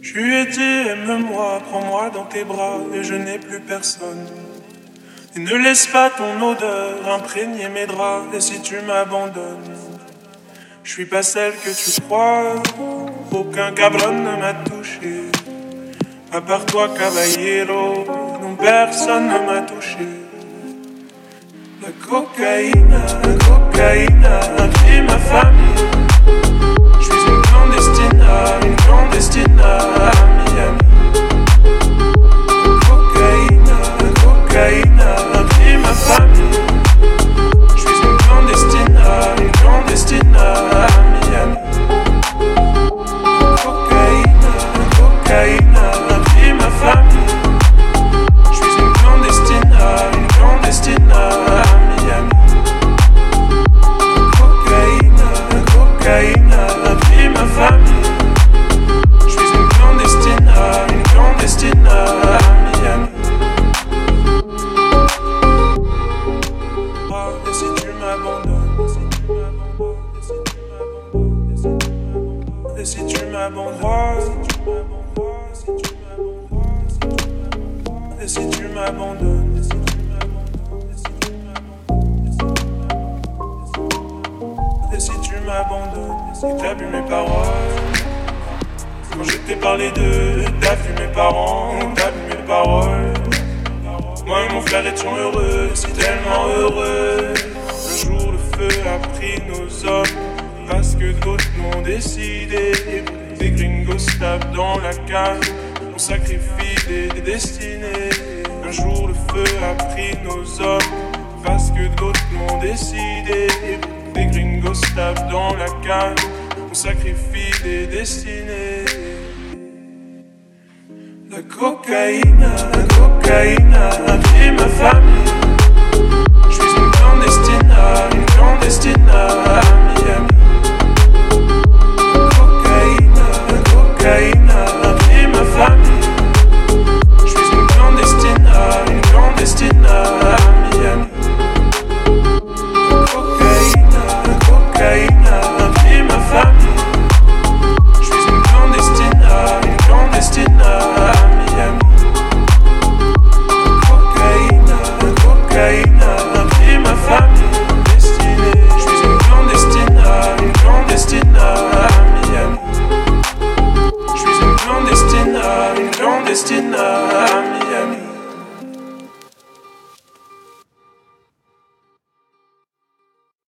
Je lui ai dit aime-moi, prends-moi dans tes bras et je n'ai plus personne. Et ne laisse pas ton odeur imprégner mes draps. Et si tu m'abandonnes, je suis pas celle que tu crois. Aucun cabron ne m'a touché, à part toi caballero, non personne ne m'a touché. La cocaïne a pris ma famille. Je suis une clandestine à Miami. La cocaïne a pris ma famille. Je suis une clandestine à Miami. La cocaïne a pris ma famille. Je suis une clandestine à Miami. La cocaïne a pris ma famille. Je suis une clandestine à Miami. Et si tu m'abandonnes, et si tu m'abandonnes, et si tu m'abandonnes, et si tu m'abandonnes, et t'as vu mes paroles. Quand je t'ai parlé d'eux, t'as vu mes parents, t'as vu mes paroles. Moi et mon frère étions heureux, si tellement heureux. Un jour le feu a pris nos hommes, parce que d'autres l'ont décidé. Des gringos tapent dans la cave, on sacrifie des destinées. Un jour le feu a pris nos hommes, parce que d'autres l'ont décidé. Des gringos tapent dans la cave, on sacrifie des destinées. La cocaïne a pris ma famille. Je suis une clandestine à Miami.